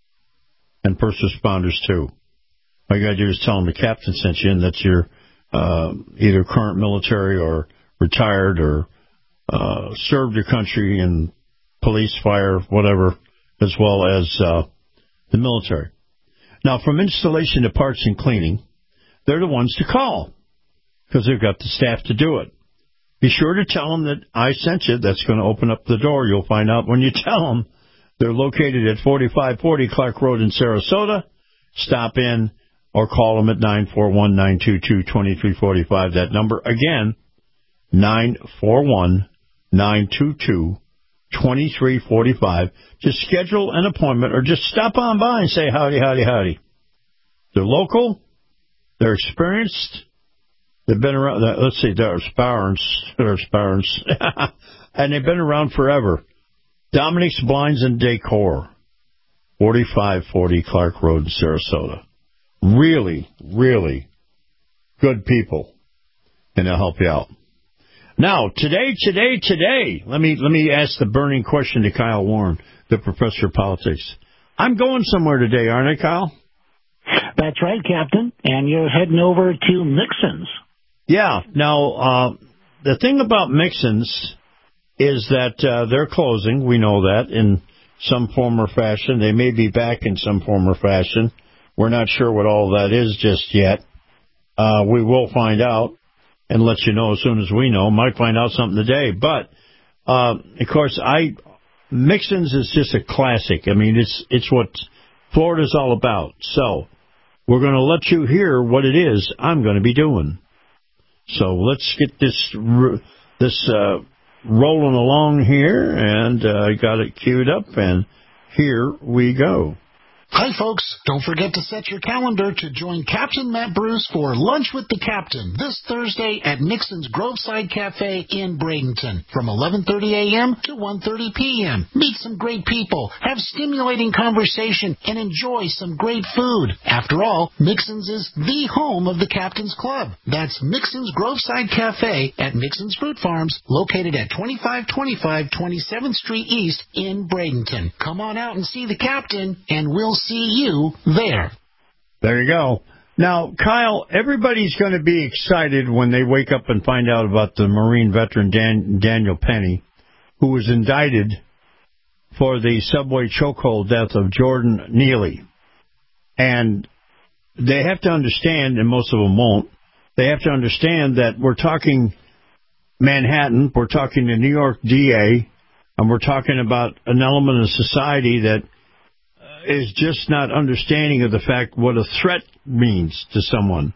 And first responders, too. All you got to do is tell them the captain sent you, and that you're uh, either current military or retired or uh, served your country in police, fire, whatever, as well as uh, the military. Now, from installation to parts and cleaning, they're the ones to call, because they've got the staff to do it. Be sure to tell them that I sent you. That's going to open up the door. You'll find out when you tell them. They're located at forty-five forty Clark Road in Sarasota. Stop in or call them at nine four one, nine two two, two three four five. That number, again, nine four one, nine two two, two three four five. Just schedule an appointment or just stop on by and say howdy, howdy, howdy. They're local. They're experienced. They've been around, let's see, there's Barnes, there's Barnes, and they've been around forever. Dominique's Blinds and Decor, forty-five forty Clark Road in Sarasota. Really, really good people, and they'll help you out. Now, today, today, today, let me let me ask the burning question to Kyle Warren, the professor of politics. I'm going somewhere today, aren't I, Kyle? That's right, Captain, and you're heading over to Mixon's. Yeah. Now, uh, the thing about Mixon's is that uh, they're closing. We know that in some form or fashion. They may be back in some form or fashion. We're not sure what all that is just yet. Uh, we will find out and let you know as soon as we know. Might find out something today. But, uh, of course, I Mixon's is just a classic. I mean, it's it's what Florida's all about. So we're going to let you hear what it is I'm going to be doing. So let's get this this uh, rolling along here, and I uh, got it queued up, and here we go. Hi, folks. Don't forget to set your calendar to join Captain Matt Bruce for Lunch with the Captain this Thursday at Nixon's Groveside Cafe in Bradenton from eleven thirty a.m. to one thirty p.m. Meet some great people, have stimulating conversation, and enjoy some great food. After all, Nixon's is the home of the Captain's Club. That's Nixon's Groveside Cafe at Nixon's Fruit Farms, located at twenty-five twenty-five twenty-seventh Street East in Bradenton. Come on out and see the Captain, and we'll see you there. There you go. Now, Kyle, everybody's going to be excited when they wake up and find out about the Marine veteran Dan, Daniel Penny, who was indicted for the subway chokehold death of Jordan Neely. And they have to understand, and most of them won't, they have to understand that we're talking Manhattan, we're talking the New York D A, and we're talking about an element of society that is just not understanding of the fact what a threat means to someone.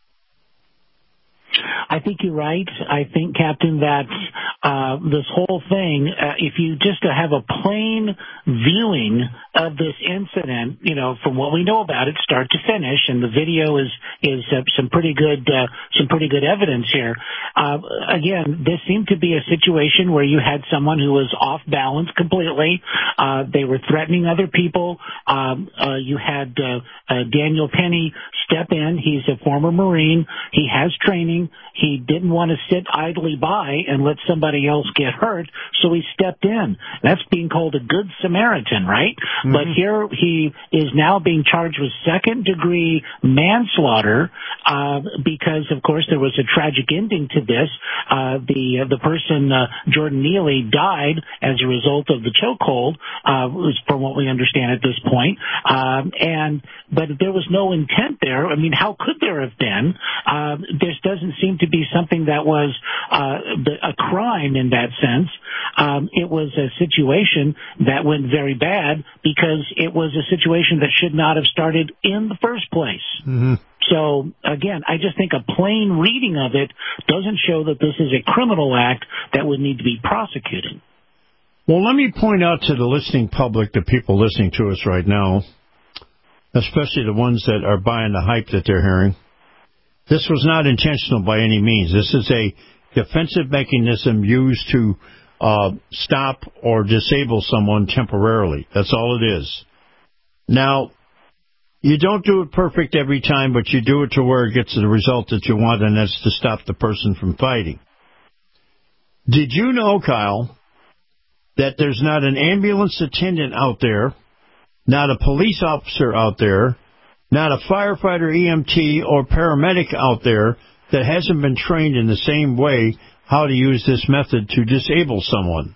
I think you're right. I think, Captain, that uh, this whole thing, uh, if you just have a plain viewing of this incident, you know, from what we know about it, start to finish, and the video is is uh, some pretty good uh, some pretty good evidence here. Uh, again, this seemed to be a situation where you had someone who was off balance completely. Uh, they were threatening other people. Um, uh, you had uh, uh, Daniel Penny step in. He's a former Marine. He has training. He didn't want to sit idly by and let somebody else get hurt, so he stepped in. That's being called a good Samaritan, right? Mm-hmm. But here he is now being charged with second-degree manslaughter uh, because, of course, there was a tragic ending to this. Uh, the uh, the person, uh, Jordan Neely, died as a result of the chokehold, uh, from what we understand at this point. Um, and but there was no intent there. I mean, how could there have been? Uh, this doesn't seem to be something that was uh, a crime in that sense. Um, it was a situation that went very bad because it was a situation that should not have started in the first place. Mm-hmm. So, again, I just think a plain reading of it doesn't show that this is a criminal act that would need to be prosecuted. Well, let me point out to the listening public, the people listening to us right now, especially the ones that are buying the hype that they're hearing, this was not intentional by any means. This is a defensive mechanism used to uh, stop or disable someone temporarily. That's all it is. Now, you don't do it perfect every time, but you do it to where it gets the result that you want, and that's to stop the person from fighting. Did you know, Kyle, that there's not an ambulance attendant out there, not a police officer out there, not a firefighter, E M T, or paramedic out there that hasn't been trained in the same way how to use this method to disable someone?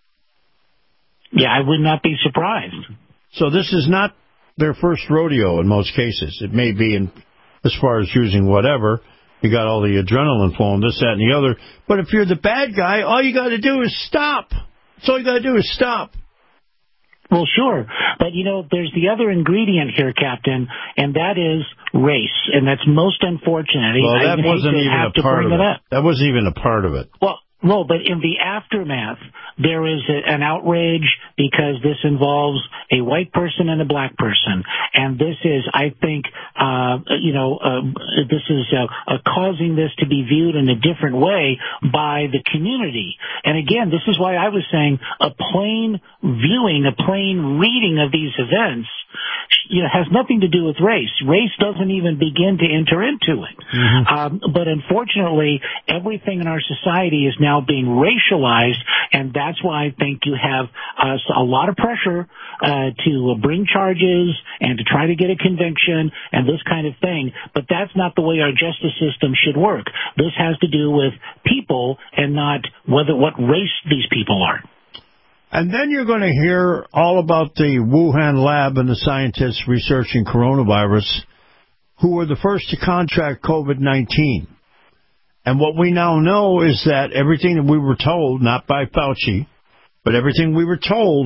Yeah, I would not be surprised. So this is not their first rodeo in most cases. It may be in as far as using whatever. You got all the adrenaline flowing, this, that, and the other. But if you're the bad guy, all you got to do is stop. That's all you got to do is stop. Well, sure. But, you know, there's the other ingredient here, Captain, and that is race. And that's most unfortunate. Well, that I wasn't even a part of it. That wasn't even a part of it. Well, No, but in the aftermath, there is a, an outrage because this involves a white person and a black person. And this is, I think, uh, you know, uh, this is uh, uh, causing this to be viewed in a different way by the community. And again, this is why I was saying a plain viewing, a plain reading of these events, you know, has nothing to do with race. Race doesn't even begin to enter into it. Mm-hmm. Um, but unfortunately, everything in our society is now being racialized, and that's why I think you have uh, a lot of pressure uh, to bring charges and to try to get a conviction and this kind of thing. But that's not the way our justice system should work. This has to do with people and not whether what race these people are. And then you're going to hear all about the Wuhan lab and the scientists researching coronavirus who were the first to contract COVID nineteen. And what we now know is that everything that we were told, not by Fauci, but everything we were told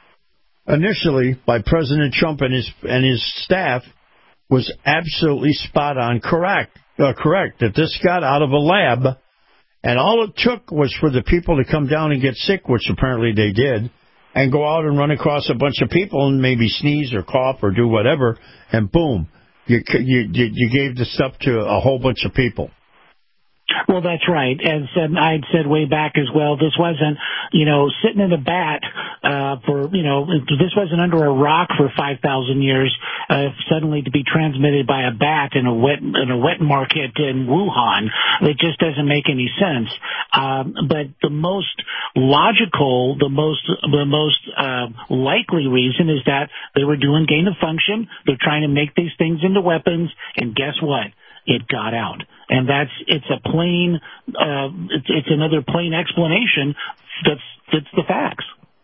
initially by President Trump and his and his staff was absolutely spot on correct. Uh, correct, that this got out of a lab. And all it took was for the people to come down and get sick, which apparently they did, and go out and run across a bunch of people and maybe sneeze or cough or do whatever, and boom, you you you gave the stuff to a whole bunch of people. Well, that's right. As um, I'd said way back as well, this wasn't, you know, sitting in a bat uh, for, you know, this wasn't under a rock for five thousand years, uh, suddenly to be transmitted by a bat in a wet in a wet market in Wuhan. It just doesn't make any sense. Um, but the most logical, the most the most uh, likely reason is that they were doing gain of function. They're trying to make these things into weapons, and guess what? It got out. And that's, it's a plain, uh, it's, it's another plain explanation that's, that's the facts.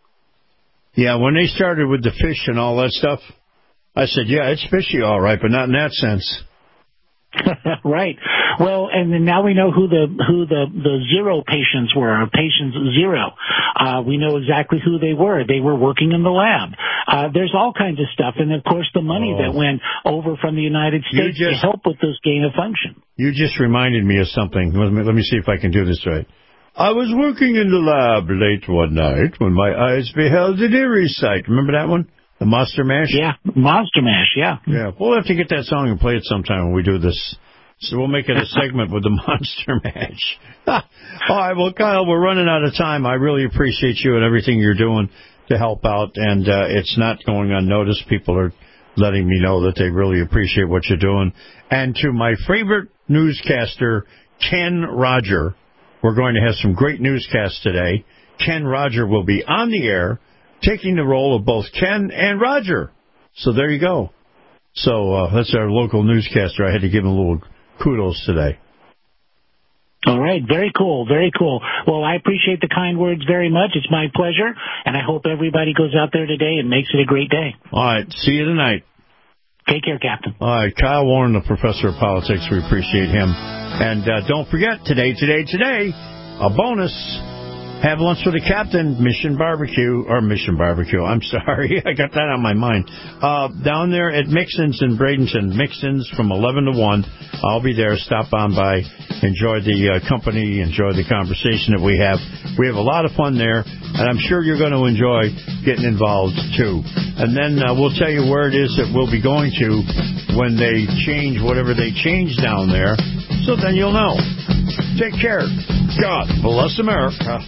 Yeah, when they started with the fish and all that stuff, I said, yeah, it's fishy all right, but not in that sense. Right. Well, and then now we know who the who the, the zero patients were, patients zero. Uh, we know exactly who they were. They were working in the lab. Uh, there's all kinds of stuff. And, of course, the money oh. that went over from the United States just, to help with this gain of function. You just reminded me of something. Let me, let me see if I can do this right. I was working in the lab late one night when my eyes beheld an eerie sight. Remember that one? The Monster Mash? Yeah, Monster Mash, yeah. Yeah, we'll have to get that song and play it sometime when we do this. So we'll make it a segment with the Monster Mash. All right, well, Kyle, we're running out of time. I really appreciate you and everything you're doing to help out, and uh, it's not going unnoticed. People are letting me know that they really appreciate what you're doing. And to my favorite newscaster, Ken Roger, we're going to have some great newscasts today. Ken Roger will be on the air, taking the role of both Ken and Roger. So there you go. So uh, that's our local newscaster. I had to give him a little kudos today. All right. Very cool. Very cool. Well, I appreciate the kind words very much. It's my pleasure. And I hope everybody goes out there today and makes it a great day. All right. See you tonight. Take care, Captain. All right. Kyle Warren, the professor of politics. We appreciate him. And uh, don't forget, today, today, today, a bonus. Have lunch with the captain, Mission Barbecue, or Mission Barbecue, I'm sorry, I got that on my mind. Uh, down there at Mixon's in Bradenton, Mixon's from eleven to one. I'll be there, stop on by, enjoy the uh, company, enjoy the conversation that we have. We have a lot of fun there, and I'm sure you're going to enjoy getting involved, too. And then uh, we'll tell you where it is that we'll be going to when they change whatever they change down there, so then you'll know. Take care. God bless America.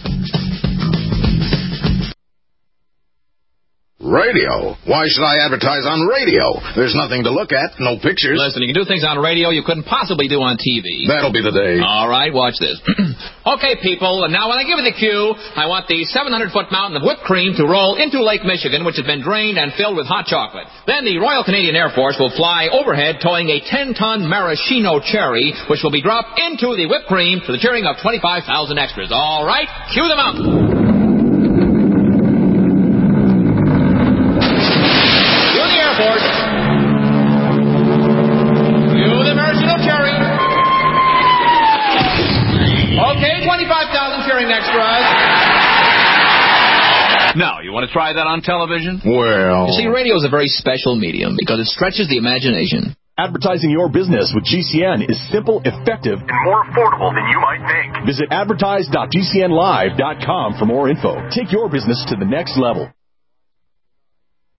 Radio? Why should I advertise on radio? There's nothing to look at, no pictures. Listen, you can do things on radio you couldn't possibly do on T V. That'll be the day. All right, watch this. Okay, people, now when I give you the cue, I want the seven hundred foot mountain of whipped cream to roll into Lake Michigan, which has been drained and filled with hot chocolate. Then the Royal Canadian Air Force will fly overhead towing a ten ton maraschino cherry, which will be dropped into the whipped cream to the cheering of twenty-five thousand extras. All right, cue the mountain. twenty-five thousand cheering extras. Now, you want to try that on television? Well... You see, radio is a very special medium because it stretches the imagination. Advertising your business with G C N is simple, effective, and more affordable than you might think. Visit advertise dot g c n live dot com for more info. Take your business to the next level.